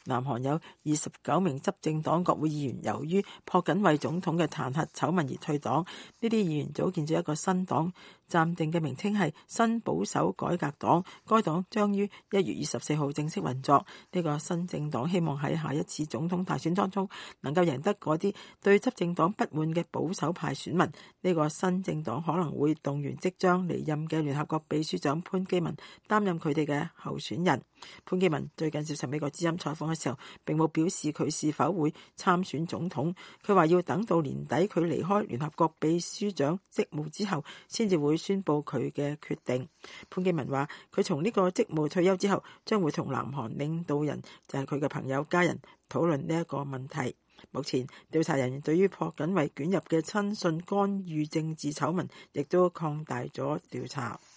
南韓有29名執政黨國會議員由於朴槿惠總統嘅彈劾醜聞而退黨，呢啲議員組建咗一個新黨，暫定嘅名稱係新保守改革黨，該黨將於1月24號正式運作。呢個新政黨希望喺下一次總統大選當中能夠贏得嗰啲對執政黨不滿嘅保守派選民。呢個新政黨可能會動員即將離任嘅聯合國秘書長潘基文擔任佢哋嘅候選人。潘基文最近接受美國之音採訪嘅時候，並冇表示佢是否會參選總統。佢話要等到年底佢離開聯合國秘書長職務之後，先至會宣布佢嘅決定。潘基文話佢從呢個職務退休之後，將會同南韓領導人，就係佢嘅朋友家人討論呢一個問題。目前調查人員對於朴槿惠捲入嘅親信干預政治醜聞，亦都擴大咗調查。